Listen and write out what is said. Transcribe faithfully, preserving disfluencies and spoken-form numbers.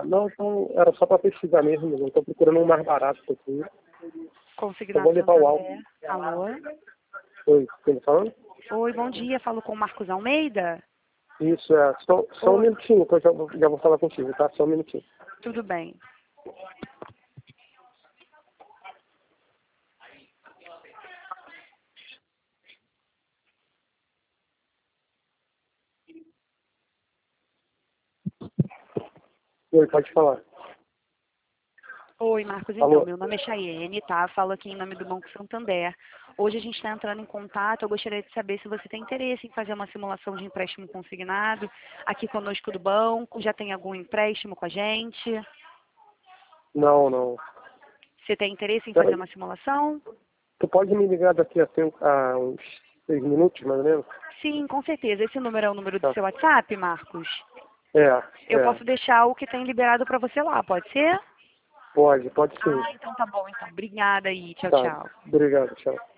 Não, então era só para pesquisar mesmo, não estou procurando um mais barato um pouquinho. Eu vou Consignado levar o álcool. Santander. Alô? Oi, quem tá falando? Oi, bom dia. Falo com o Marcos Almeida? Isso, é. Só, só um Oi. minutinho, que eu já, vou- já vou falar contigo, tá? Só um minutinho. Tudo bem. Oi, pode falar. Oi, Marcos. Então, Alô? meu nome é Chayene, tá? Falo aqui em nome do Banco Santander. Hoje a gente está entrando em contato. Eu gostaria de saber se você tem interesse em fazer uma simulação de empréstimo consignado aqui conosco do banco. Já tem algum empréstimo com a gente? Não, não. Você tem interesse em fazer Peraí, uma simulação? tu pode me ligar daqui a, tempo, a uns seis minutos, mais ou menos? Sim, com certeza. Esse número é o número do Tá. seu WhatsApp, Marcos? É, Eu é. posso deixar o que tem liberado para você lá, pode ser? Pode, pode sim. Ah, então tá bom. Então, obrigada aí. Tchau, Tá, tchau. obrigado, tchau.